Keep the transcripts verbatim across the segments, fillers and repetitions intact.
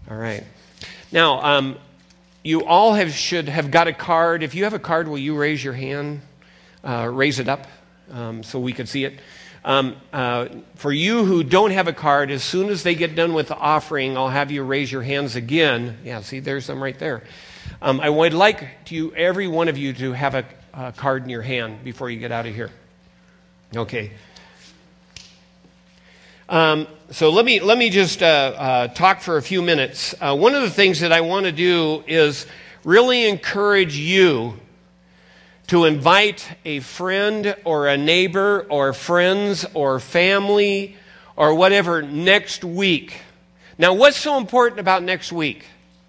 All right. Now, um, you all have should have got a card. If you have a card, will you raise your hand? Uh, raise it up um, so we can see it. Um, uh, for you who don't have a card, as soon as they get done with the offering, I'll have you raise your hands again. Yeah, see, there's some right there. Um, I would like to you, every one of you to have a, a card in your hand before you get out of here. Okay. Um, so let me let me just uh, uh, talk for a few minutes. Uh, one of the things that I want to do is really encourage you to invite a friend or a neighbor or friends or family or whatever next week. Now, what's so important about next week?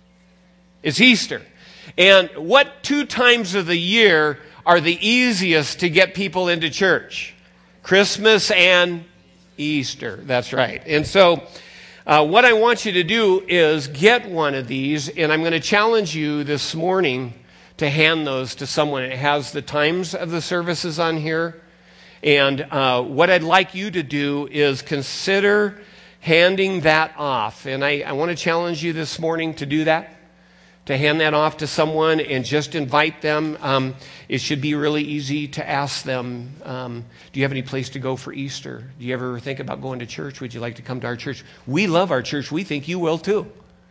It's Easter. And what two times of the year are the easiest to get people into church? Christmas and Easter. That's right. And so uh, what I want you to do is get one of these, and I'm going to challenge you this morning to hand those to someone. It has the times of the services on here. And uh, what I'd like you to do is consider handing that off. And I, I want to challenge you this morning to do that, to hand that off to someone and just invite them. Um, it should be really easy to ask them, um, do you have any place to go for Easter? Do you ever think about going to church? Would you like to come to our church? We love our church. We think you will too.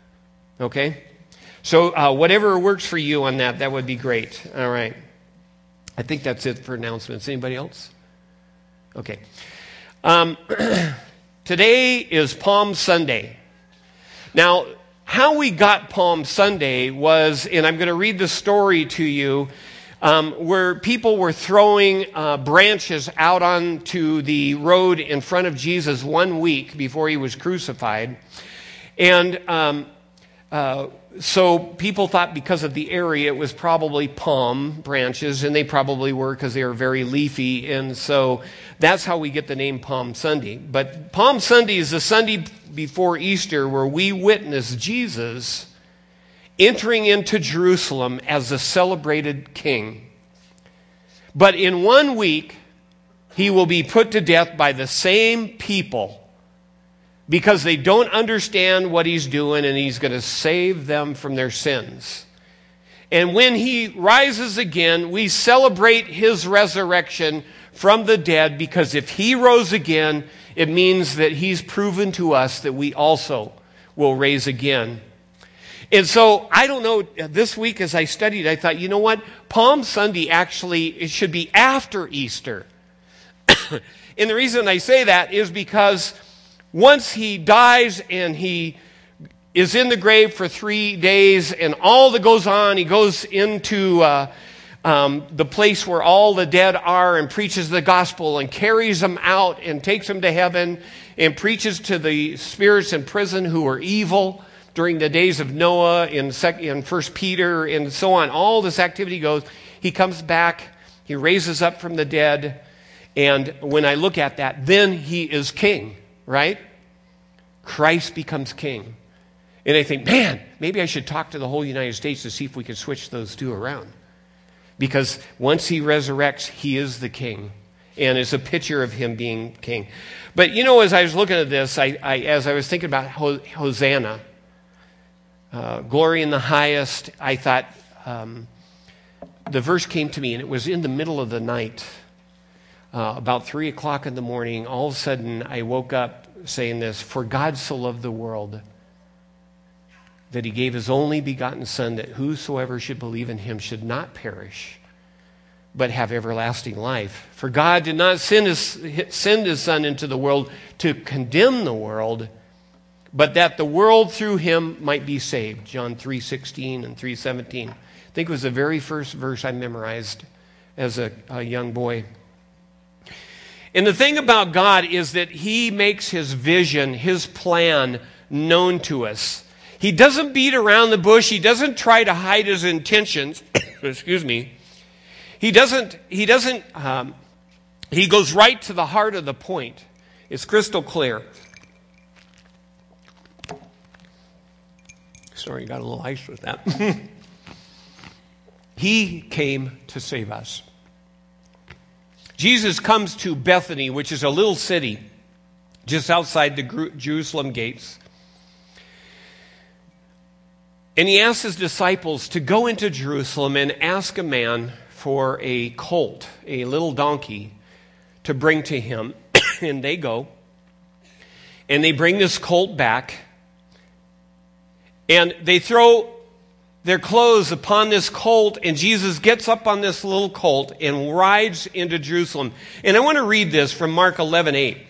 Okay? So uh, whatever works for you on that, that would be great. All right. I think that's it for announcements. Anybody else? Okay. Um, today is Palm Sunday. Now, how we got Palm Sunday was, and I'm going to read the story to you, um, where people were throwing uh, branches out onto the road in front of Jesus one week before he was crucified. And um, uh, so people thought because of the area it was probably palm branches, and they probably were because they were very leafy. And so that's how we get the name Palm Sunday. But Palm Sunday is the Sunday before Easter where we witness Jesus entering into Jerusalem as the celebrated king. But in one week, he will be put to death by the same people because they don't understand what he's doing, and he's going to save them from their sins. And when he rises again, we celebrate his resurrection from the dead, because if he rose again, it means that he's proven to us that we also will raise again. And so, I don't know, this week as I studied, I thought, you know what? Palm Sunday actually, it should be after Easter. And the reason I say that is because once he dies and he is in the grave for three days and all that goes on, he goes into uh, um, the place where all the dead are and preaches the gospel and carries them out and takes them to heaven and preaches to the spirits in prison who are evil during the days of Noah in, Sec- in First Peter and so on. All this activity goes. He comes back. He raises up from the dead. And when I look at that, then he is king. Right? Christ becomes king. And I think, man, maybe I should talk to the whole United States to see if we can switch those two around. Because once he resurrects, he is the king. And it's a picture of him being king. But, you know, as I was looking at this, I, I as I was thinking about Hosanna, uh, glory in the highest, I thought, um, the verse came to me, and it was in the middle of the night. Uh, about three o'clock in the morning, all of a sudden I woke up saying this: for God so loved the world that he gave his only begotten Son, that whosoever should believe in him should not perish, but have everlasting life. For God did not send his, send his Son into the world to condemn the world, but that the world through him might be saved. John three sixteen and three seventeen. I think it was the very first verse I memorized as a, a young boy. And the thing about God is that he makes his vision, his plan known to us. He doesn't beat around the bush. He doesn't try to hide his intentions. Excuse me. He doesn't, he doesn't, um, he goes right to the heart of the point. It's crystal clear. Sorry, got a little ice with that. He came to save us. Jesus comes to Bethany, which is a little city just outside the Jerusalem gates. And he asked his disciples to go into Jerusalem and ask a man for a colt, a little donkey, to bring to him. And they go, and they bring this colt back, and they throw their clothes upon this colt, and Jesus gets up on this little colt and rides into Jerusalem. And I want to read this from Mark eleven eight.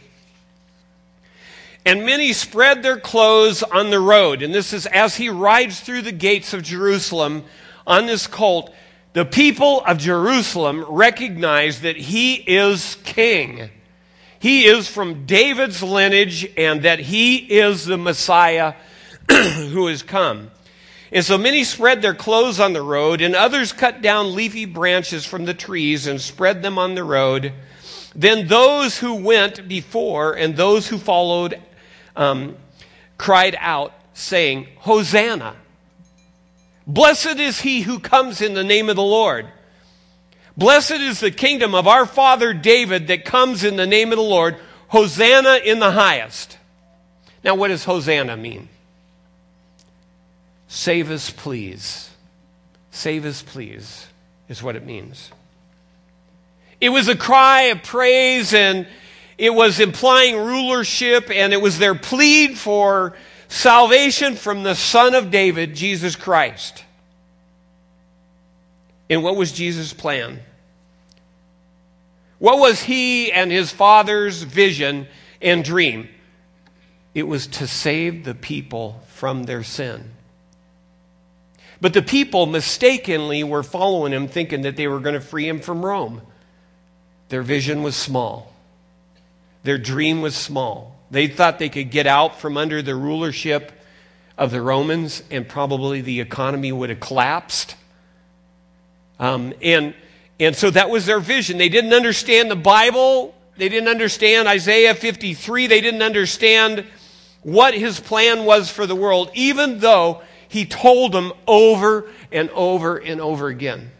And many spread their clothes on the road. And this is as he rides through the gates of Jerusalem on this colt. The people of Jerusalem recognize that he is king. He is from David's lineage, and that he is the Messiah who has come. And so many spread their clothes on the road, and others cut down leafy branches from the trees and spread them on the road. Then those who went before and those who followed um, cried out, saying, Hosanna! Blessed is he who comes in the name of the Lord. Blessed is the kingdom of our father David that comes in the name of the Lord. Hosanna in the highest. Now, what does Hosanna mean? Save us, please. Save us, please, is what it means. It was a cry of praise, and it was implying rulership, and it was their plea for salvation from the Son of David, Jesus Christ. And what was Jesus' plan? What was he and his Father's vision and dream? It was to save the people from their sin. But the people mistakenly were following him, thinking that they were going to free him from Rome. Their vision was small. Their dream was small. They thought they could get out from under the rulership of the Romans, and probably the economy would have collapsed. Um, and, and so that was their vision. They didn't understand the Bible. They didn't understand Isaiah fifty-three. They didn't understand what his plan was for the world, even though he told them over and over and over again.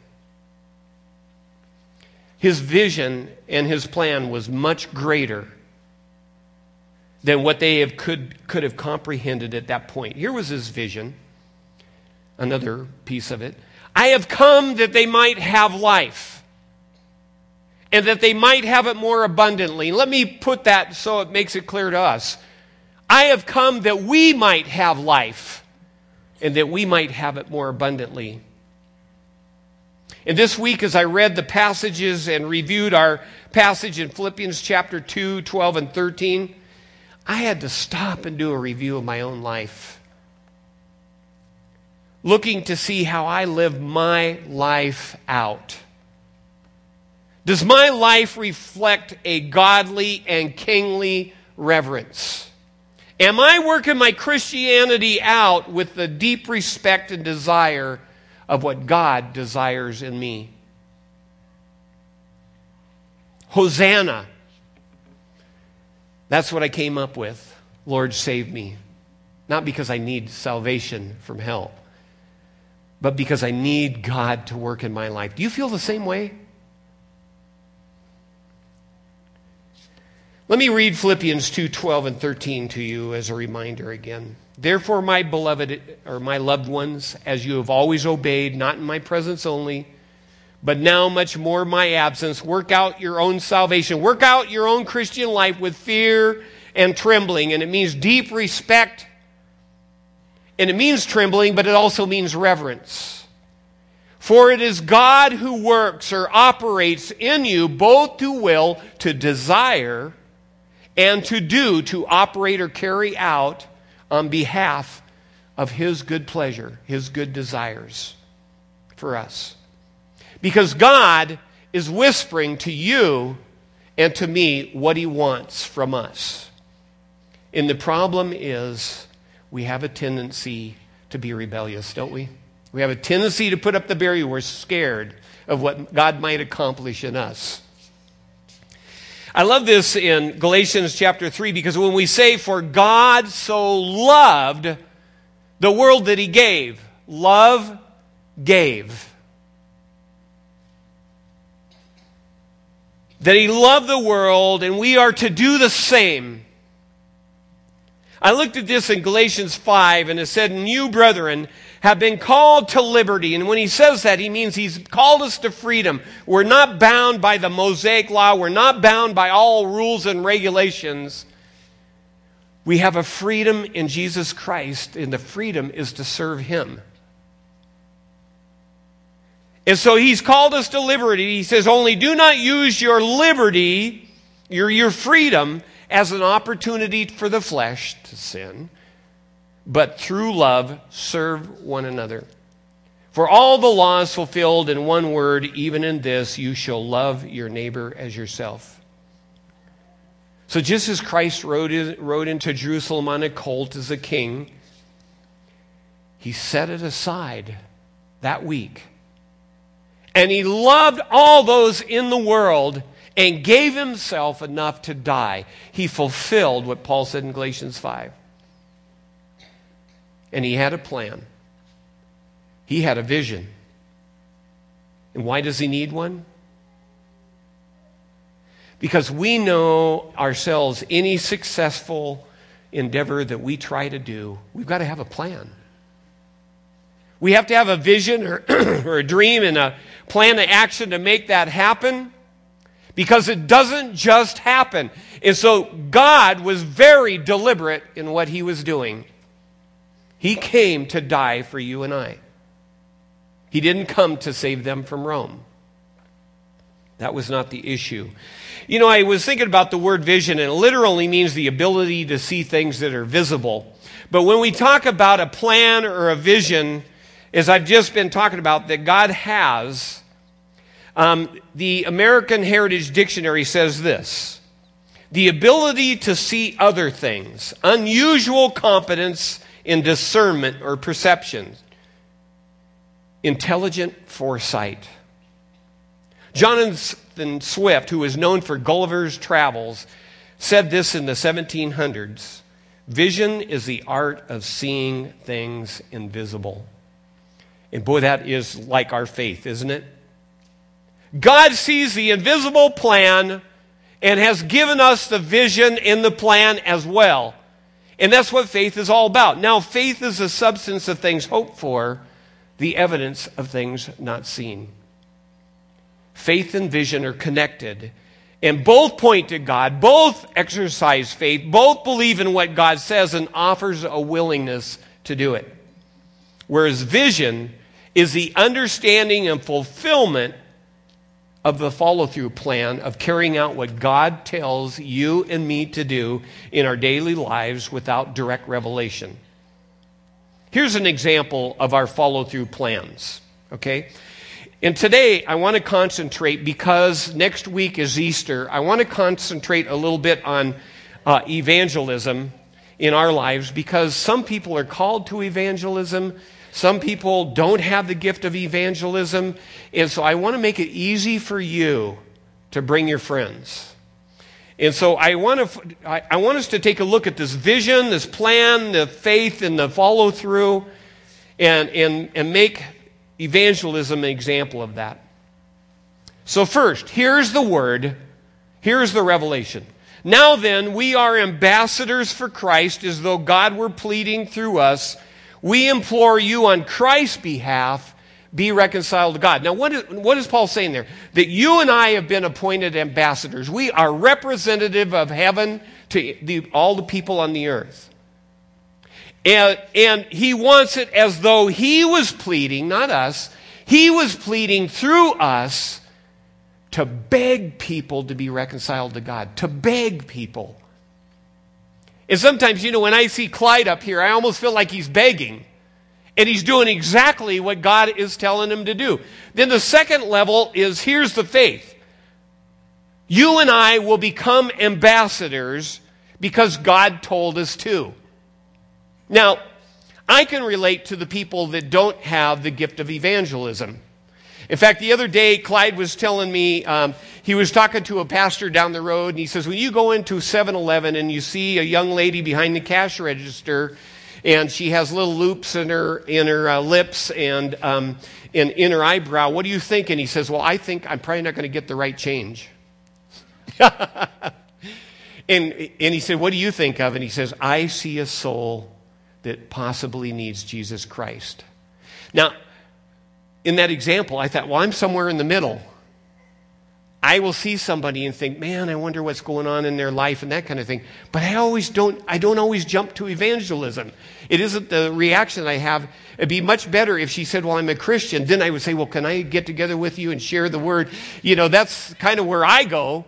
His vision and his plan was much greater than what they have could, could have comprehended at that point. Here was his vision, another piece of it. I have come that they might have life, and that they might have it more abundantly. Let me put that so it makes it clear to us. I have come that we might have life, and that we might have it more abundantly. And this week, as I read the passages and reviewed our passage in Philippians chapter two, twelve, and thirteen, I had to stop and do a review of my own life, looking to see how I live my life out. Does my life reflect a godly and kingly reverence? Am I working my Christianity out with the deep respect and desire of what God desires in me? Hosanna. That's what I came up with. Lord, save me. Not because I need salvation from hell, but because I need God to work in my life. Do you feel the same way? Let me read Philippians two, twelve, and thirteen to you as a reminder again. Therefore, my beloved, or my loved ones, as you have always obeyed, not in my presence only, but now much more my absence, work out your own salvation. Work out your own Christian life with fear and trembling. And it means deep respect. And it means trembling, but it also means reverence. For it is God who works or operates in you both to will, to desire, and to do, to operate or carry out on behalf of his good pleasure, his good desires for us. Because God is whispering to you and to me what he wants from us. And the problem is we have a tendency to be rebellious, don't we? We have a tendency to put up the barrier. We're scared of what God might accomplish in us. I love this in Galatians chapter three, because when we say, for God so loved the world that he gave, love gave. That he loved the world, and we are to do the same. I looked at this in Galatians five, and it said, "And you, brethren, have been called to liberty." And when he says that, he means he's called us to freedom. We're not bound by the Mosaic law. We're not bound by all rules and regulations. We have a freedom in Jesus Christ, and the freedom is to serve him. And so he's called us to liberty. He says, only do not use your liberty, your, your freedom, as an opportunity for the flesh to sin, but through love serve one another. For all the law is fulfilled in one word, even in this, you shall love your neighbor as yourself. So just as Christ rode, in, rode into Jerusalem on a colt as a king, he set it aside that week. And he loved all those in the world and gave himself enough to die. He fulfilled what Paul said in Galatians five. And he had a plan. He had a vision. And why does he need one? Because we know ourselves, any successful endeavor that we try to do, we've got to have a plan. We have to have a vision or, or a dream and a plan of action to make that happen, because it doesn't just happen. And so God was very deliberate in what he was doing. He came to die for you and I. He didn't come to save them from Rome. That was not the issue. You know, I was thinking about the word vision, and it literally means the ability to see things that are visible. But when we talk about a plan or a vision, as I've just been talking about, that God has, um, the American Heritage Dictionary says this: the ability to see other things, unusual competence in discernment or perception, intelligent foresight. Jonathan Swift, who is known for Gulliver's Travels, said this in the seventeen hundreds: vision is the art of seeing things invisible. And boy, that is like our faith, isn't it? God sees the invisible plan and has given us the vision in the plan as well. And that's what faith is all about. Now, faith is the substance of things hoped for, the evidence of things not seen. Faith and vision are connected, and both point to God, both exercise faith, both believe in what God says and offers a willingness to do it. Whereas vision is the understanding and fulfillment of the follow-through plan of carrying out what God tells you and me to do in our daily lives without direct revelation. Here's an example of our follow-through plans, okay? And today I want to concentrate, because next week is Easter, I want to concentrate a little bit on uh, evangelism in our lives, because some people are called to evangelism. Some people don't have the gift of evangelism. And so I want to make it easy for you to bring your friends. And so I want to, I, I want us to take a look at this vision, this plan, the faith, and the follow through, and, and, and make evangelism an example of that. So first, here's the word, here's the revelation. Now then, we are ambassadors for Christ, as though God were pleading through us. We implore you on Christ's behalf, be reconciled to God. Now, what is, what is Paul saying there? That you and I have been appointed ambassadors. We are representative of heaven to the, all the people on the earth. And, and he wants it as though he was pleading, not us, he was pleading through us to beg people to be reconciled to God, to beg people. And sometimes, you know, when I see Clyde up here, I almost feel like he's begging. And he's doing exactly what God is telling him to do. Then the second level is, here's the faith. You and I will become ambassadors because God told us to. Now, I can relate to the people that don't have the gift of evangelism. In fact, the other day, Clyde was telling me, um, he was talking to a pastor down the road, and he says, when you go into seven eleven and you see a young lady behind the cash register, and she has little loops in her in her uh, lips and um, in, in her eyebrow, what do you think? And he says, well, I think I'm probably not going to get the right change. And, and he said, what do you think of? And he says, I see a soul that possibly needs Jesus Christ. Now, in that example, I thought, well, I'm somewhere in the middle. I will see somebody and think, man, I wonder what's going on in their life and that kind of thing. But I always don't, I don't always jump to evangelism. It isn't the reaction I have. It'd be much better if she said, well, I'm a Christian. Then I would say, well, can I get together with you and share the word? You know, that's kind of where I go.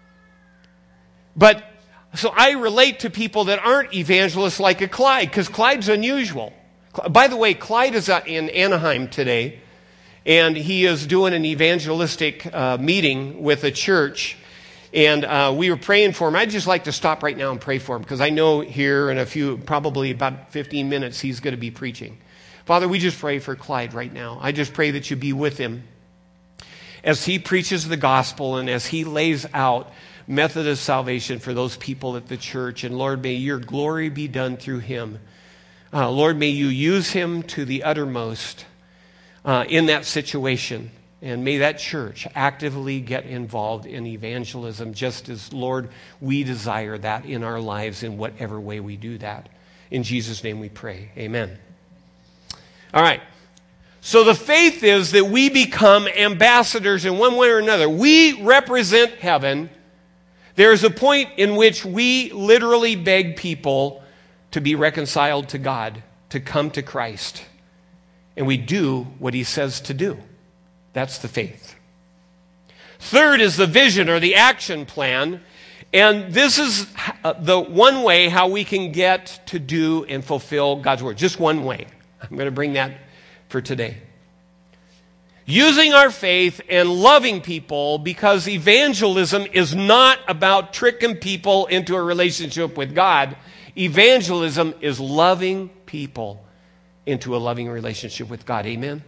But, so I relate to people that aren't evangelists like a Clyde, because Clyde's unusual. By the way, Clyde is in Anaheim today. And he is doing an evangelistic uh, meeting with a church. And uh, we were praying for him. I'd just like to stop right now and pray for him, because I know here in a few, probably about fifteen minutes, he's going to be preaching. Father, we just pray for Clyde right now. I just pray that you be with him as he preaches the gospel and as he lays out method of salvation for those people at the church. And Lord, may your glory be done through him. Uh, Lord, may you use him to the uttermost. Uh, in that situation. And may that church actively get involved in evangelism, just as, Lord, we desire that in our lives in whatever way we do that. In Jesus' name we pray. Amen. All right. So the faith is that we become ambassadors in one way or another. We represent heaven. There is a point in which we literally beg people to be reconciled to God, to come to Christ. And we do what he says to do. That's the faith. Third is the vision or the action plan. And this is the one way how we can get to do and fulfill God's word. Just one way. I'm going to bring that for today. Using our faith and loving people, because evangelism is not about tricking people into a relationship with God. Evangelism is loving people into a loving relationship with God. Amen?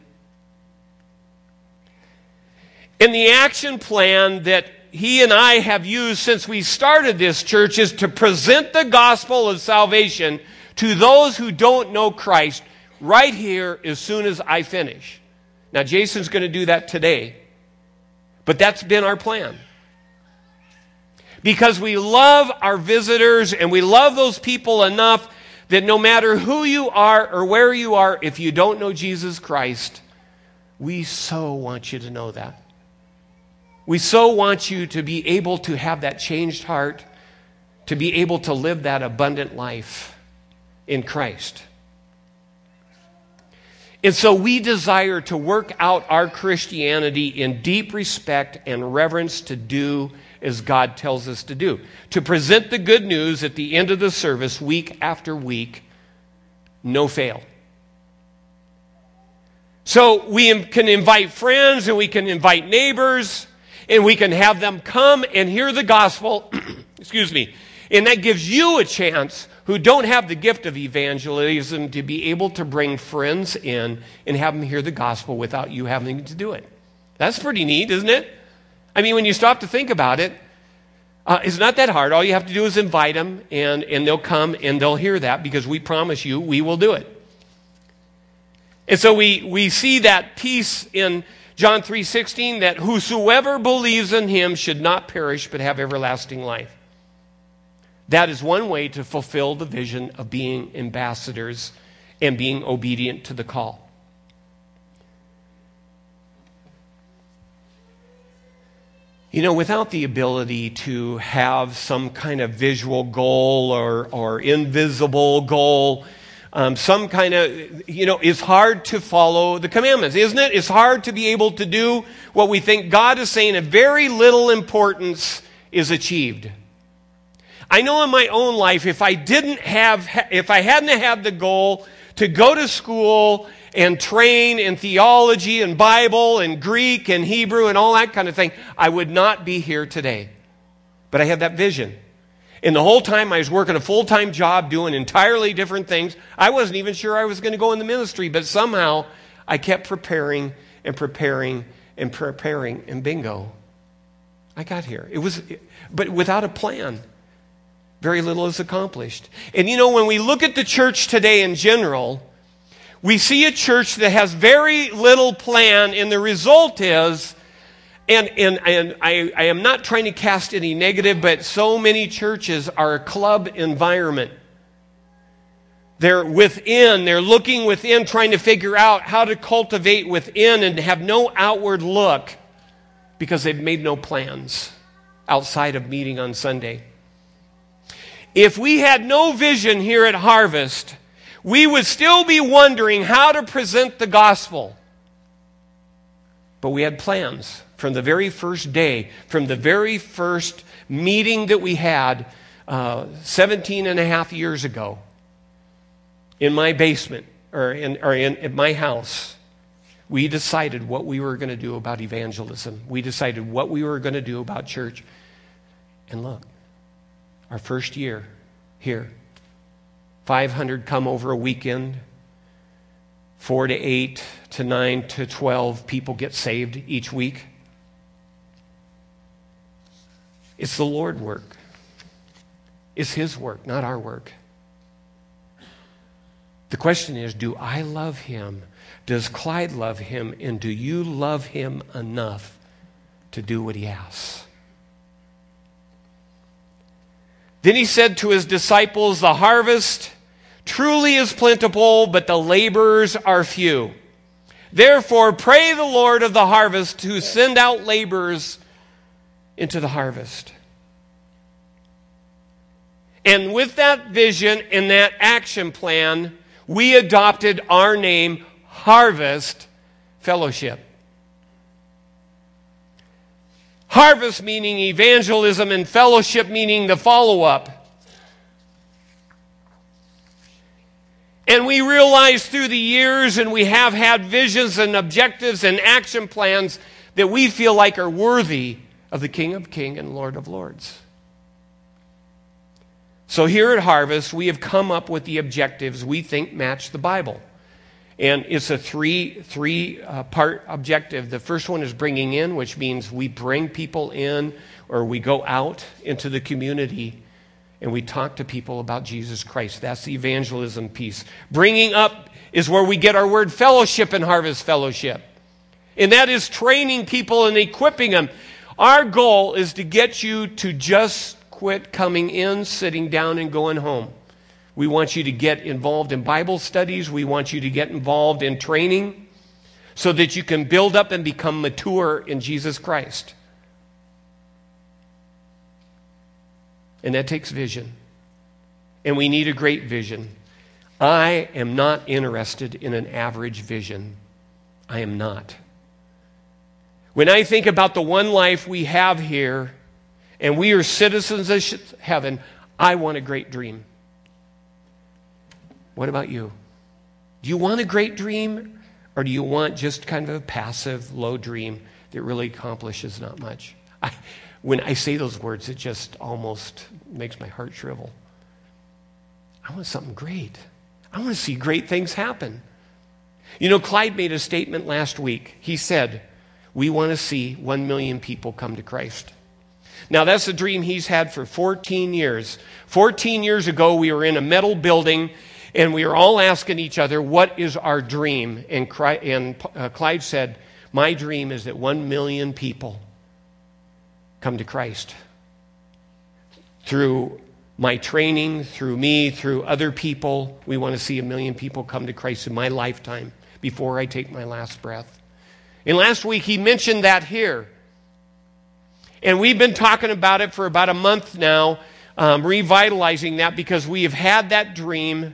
And the action plan that he and I have used since we started this church is to present the gospel of salvation to those who don't know Christ right here as soon as I finish. Now, Jason's going to do that today, but that's been our plan. Because we love our visitors and we love those people enough that no matter who you are or where you are, if you don't know Jesus Christ, we so want you to know that. We so want you to be able to have that changed heart, to be able to live that abundant life in Christ. And so we desire to work out our Christianity in deep respect and reverence to do as God tells us to do. To present the good news at the end of the service week after week, no fail. So we can invite friends and we can invite neighbors and we can have them come and hear the gospel. Excuse me. And that gives you a chance who don't have the gift of evangelism to be able to bring friends in and have them hear the gospel without you having to do it. That's pretty neat, isn't it? I mean, when you stop to think about it, uh, it's not that hard. All you have to do is invite them, and, and they'll come, and they'll hear that, because we promise you we will do it. And so we, we see that piece in John three sixteen, that whosoever believes in him should not perish but have everlasting life. That is one way to fulfill the vision of being ambassadors and being obedient to the call. You know, without the ability to have some kind of visual goal or, or invisible goal, um, some kind of, you know, it's hard to follow the commandments, isn't it? It's hard to be able to do what we think God is saying, a very little importance is achieved. I know in my own life, if I didn't have, if I hadn't had the goal to go to school and train in theology and Bible and Greek and Hebrew and all that kind of thing, I would not be here today. But I had that vision. And the whole time I was working a full-time job doing entirely different things. I wasn't even sure I was going to go in the ministry, but somehow I kept preparing and preparing and preparing, and bingo, I got here. It was, but without a plan, very little is accomplished. And you know, when we look at the church today in general, we see a church that has very little plan, and the result is And, and, and I, I am not trying to cast any negative, but so many churches are a club environment. They're within, they're looking within, trying to figure out how to cultivate within and have no outward look because they've made no plans outside of meeting on Sunday. If we had no vision here at Harvest, we would still be wondering how to present the gospel. But we had plans from the very first day, from the very first meeting that we had uh, seventeen and a half years ago in my basement or in, or in, in my house. We decided what we were going to do about evangelism. We decided what we were going to do about church. And look, our first year here, five hundred come over a weekend, four to eight to nine to twelve people get saved each week. It's the Lord's work. It's His work, not our work. The question is, do I love Him? Does Clyde love Him? And do you love Him enough to do what He asks? Then He said to His disciples, the harvest truly is plentiful, but the laborers are few. Therefore, pray the Lord of the harvest to send out laborers into the harvest. And with that vision and that action plan, we adopted our name, Harvest Fellowship. Harvest meaning evangelism and fellowship meaning the follow-up. And we realized through the years, and we have had visions and objectives and action plans that we feel like are worthy of the King of Kings and Lord of Lords. So here at Harvest, we have come up with the objectives we think match the Bible. And it's a three, three uh, part objective. The first one is bringing in, which means we bring people in or we go out into the community and we talk to people about Jesus Christ. That's the evangelism piece. Bringing up is where we get our word fellowship in Harvest Fellowship. And that is training people and equipping them. Our goal is to get you to just quit coming in, sitting down, and going home. We want you to get involved in Bible studies. We want you to get involved in training so that you can build up and become mature in Jesus Christ. And that takes vision. And we need a great vision. I am not interested in an average vision. I am not. When I think about the one life we have here, and we are citizens of heaven, I want a great dream. What about you? Do you want a great dream, or do you want just kind of a passive, low dream that really accomplishes not much? I, when I say those words, it just almost makes my heart shrivel. I want something great. I want to see great things happen. You know, Clyde made a statement last week. He said, we want to see one million people come to Christ. Now, that's a dream he's had for fourteen years. fourteen years ago, we were in a metal building, and we were all asking each other, what is our dream? And, and uh, Clyde said, my dream is that one million people come to Christ. Through my training, through me, through other people, we want to see a million people come to Christ in my lifetime before I take my last breath. And last week, he mentioned that here. And we've been talking about it for about a month now, um, revitalizing that because we have had that dream.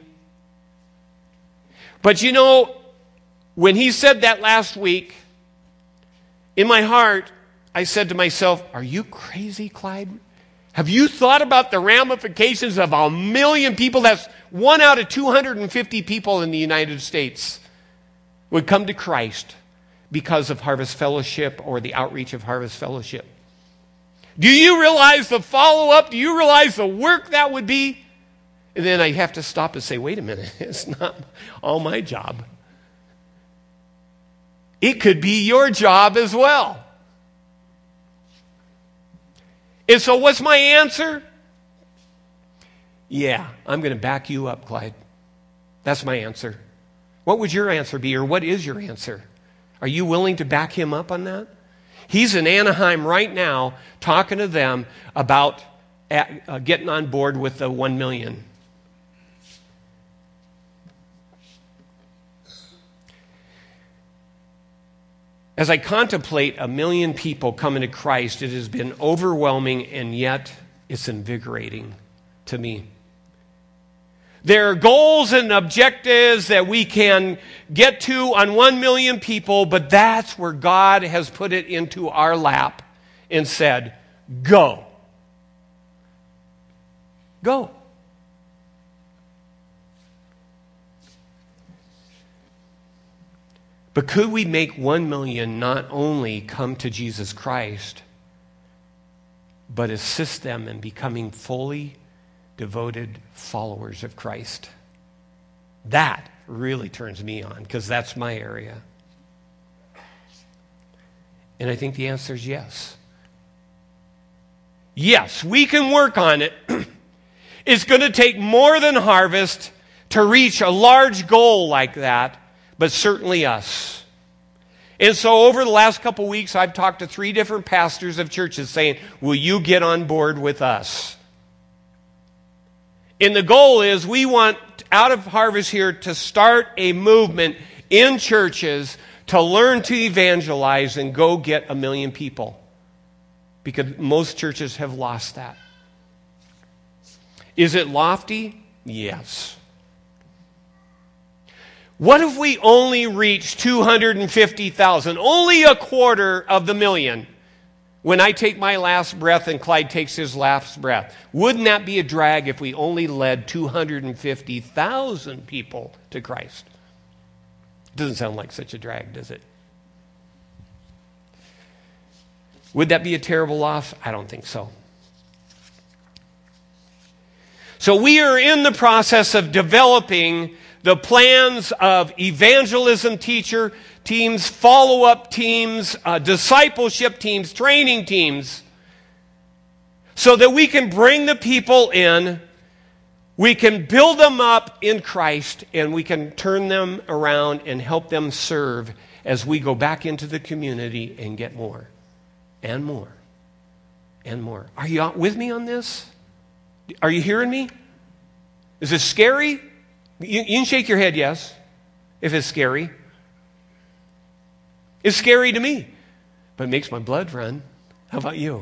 But you know, when he said that last week, in my heart, I said to myself, are you crazy, Clyde? Have you thought about the ramifications of a million people? That's one out of two hundred fifty people in the United States would come to Christ because of Harvest Fellowship or the outreach of Harvest Fellowship. Do you realize the follow-up? Do you realize the work that would be? And then I have to stop and say, wait a minute, it's not all my job. It could be your job as well. And so what's my answer? Yeah, I'm going to back you up, Clyde. That's my answer. What would your answer be, or what is your answer? Are you willing to back him up on that? He's in Anaheim right now talking to them about uh, getting on board with the one million. As I contemplate a million people coming to Christ, it has been overwhelming, and yet it's invigorating to me. There are goals and objectives that we can get to on one million people, but that's where God has put it into our lap and said, go. Go. But could we make one million not only come to Jesus Christ, but assist them in becoming fully devoted followers of Christ? That really turns me on, because that's my area. And I think the answer is yes. Yes, we can work on it. It's going to take more than Harvest to reach a large goal like that, but certainly us. And so over the last couple weeks, I've talked to three different pastors of churches saying, will you get on board with us? And the goal is we want, out of Harvest here, to start a movement in churches to learn to evangelize and go get a million people. Because most churches have lost that. Is it lofty? Yes. What if we only reach two hundred fifty thousand? Only a quarter of the million. When I take my last breath and Clyde takes his last breath. Wouldn't that be a drag if we only led two hundred fifty thousand people to Christ? Doesn't sound like such a drag, does it? Would that be a terrible loss? I don't think so. So we are in the process of developing the plans of evangelism teacher teams, follow-up teams, uh, discipleship teams, training teams, so that we can bring the people in, we can build them up in Christ, and we can turn them around and help them serve as we go back into the community and get more and more and more. Are you with me on this? Are you hearing me? Is this scary? You, you can shake your head yes, if it's scary. It's scary to me, but it makes my blood run. How about you?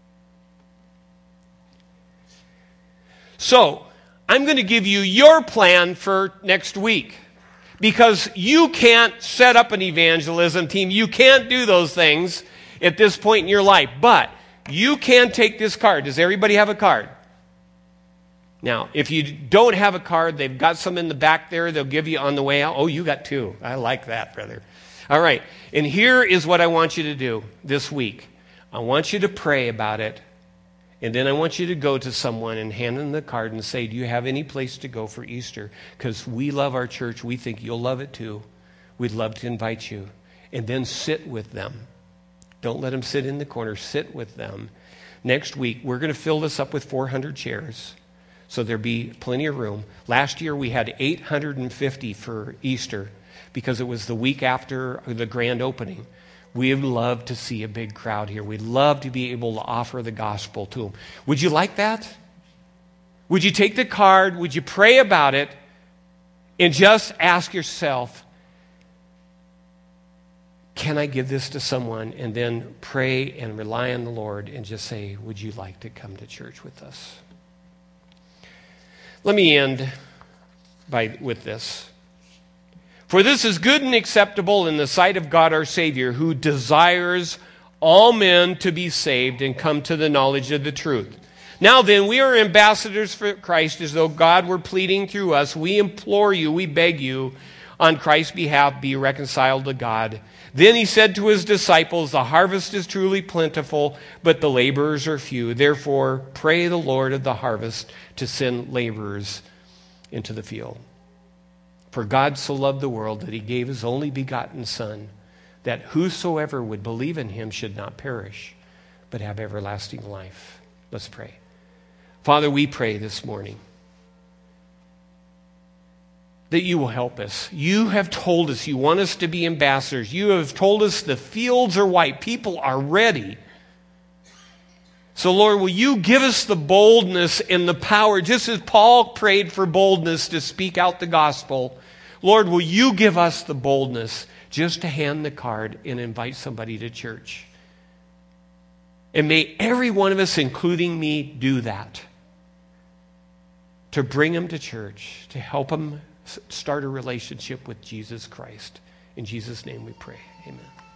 So, I'm going to give you your plan for next week, because you can't set up an evangelism team. You can't do those things at this point in your life, but you can take this card. Does everybody have a card? Now, if you don't have a card, they've got some in the back there. They'll give you on the way out. Oh, you got two. I like that, brother. All right. And here is what I want you to do this week. I want you to pray about it. And then I want you to go to someone and hand them the card and say, do you have any place to go for Easter? Because we love our church. We think you'll love it too. We'd love to invite you. And then sit with them. Don't let them sit in the corner. Sit with them. Next week, we're going to fill this up with four hundred chairs. So there'll be plenty of room. Last year, we had eight hundred fifty for Easter because it was the week after the grand opening. We'd love to see a big crowd here. We'd love to be able to offer the gospel to them. Would you like that? Would you take the card? Would you pray about it? And just ask yourself, can I give this to someone? And then pray and rely on the Lord and just say, would you like to come to church with us? Let me end by with this. For this is good and acceptable in the sight of God our Savior, who desires all men to be saved and come to the knowledge of the truth. Now then, we are ambassadors for Christ, as though God were pleading through us. We implore you, we beg you, on Christ's behalf, be reconciled to God. Then he said to his disciples, the harvest is truly plentiful, but the laborers are few. Therefore, pray the Lord of the harvest to send laborers into the field. For God so loved the world that he gave his only begotten Son, that whosoever would believe in him should not perish, but have everlasting life. Let's pray. Father, we pray this morning that you will help us. You have told us you want us to be ambassadors. You have told us the fields are white. People are ready. So, Lord, will you give us the boldness and the power, just as Paul prayed for boldness to speak out the gospel. Lord, will you give us the boldness just to hand the card and invite somebody to church? And may every one of us, including me, do that. To bring them to church, to help them start a relationship with Jesus Christ. In Jesus' name we pray. Amen.